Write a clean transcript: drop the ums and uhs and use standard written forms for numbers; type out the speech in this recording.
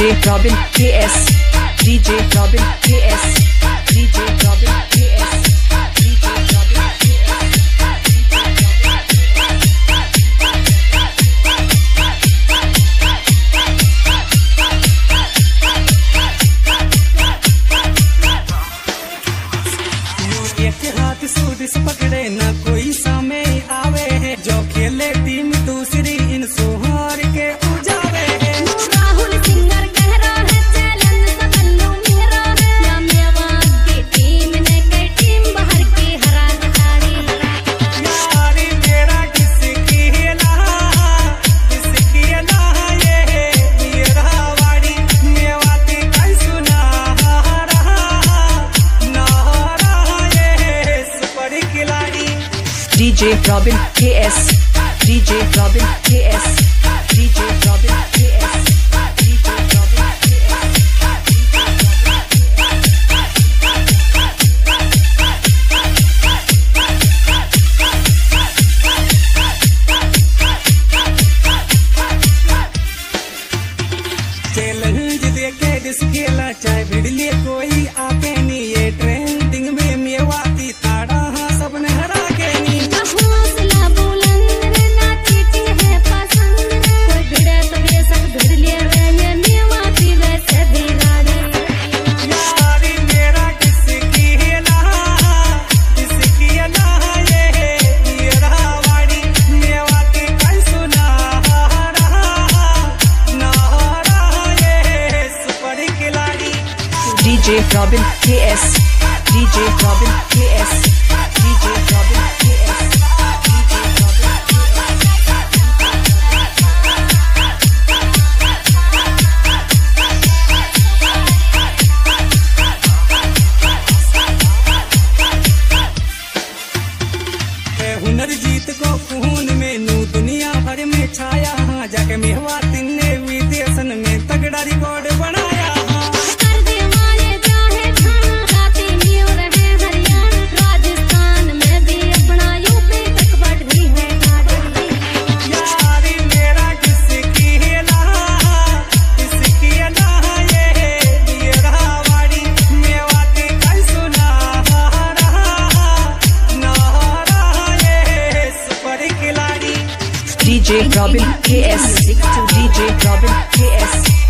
DJ Robin KS, DJ Robin KS, DJ Robin KS, DJ Robin KS, एक हाथ सूद से पकड़े न कोई सामने आवे है, जो खेले टीम दूसरी इन सोहार के उजावे है। राहुल सिंगर कह रहा है चैलेंज सबन्नो मेरा है, या मेवात की टीम ने कई टीम बाहर की हरा दिखाड़ी। यारी मेरा किसकी ना ये है मेरा वाड़ी, मेवाती कई सुना रहा ना रहा ये सुपर खिलाड़ी। DJ Robin KS, DJ Robin KS, DJ Robin KS, DJ Robin KS, challenge देके डिस्केला चाहे भिड़ले कोई आके नहीं, ये ट्रेंडिंग में मेवाती ताड़ा हाँ सबने हरा के नहीं। हौसला बुलंद ना चीटी है पसंद, कोई भिड़े तो बेशक भिड़ ले रे, ये मेवाती वैसे भी राड़े। यारी मेरा किसकी ना ये है मेरा वाड़ी, मेवाती कई सुना रहा ना रहा ये सुपर खिलाड़ी। DJ Robin KS, DJ Robin KS, DJ Robin KS, DJ Robin हुनर जीत को खून में नू दुनिया भर में छाया, हाँ जाके मेवाती ने विदेशन में तगड़ा रिकॉर्ड बनाया। हाँ कर दीवाने चाहे खाना खाती न्यू रहे हरियाणा, राजस्थान में भी अपना यूपी तक बढ़ रही है गाड़ी। यारी मेरा किसकी ना ये है मेरा वाड़ी, मेवाती कई सुना रहा ना रहा ये सुपर खिलाड़ी। DJ Robin KS, DJ Robin KS,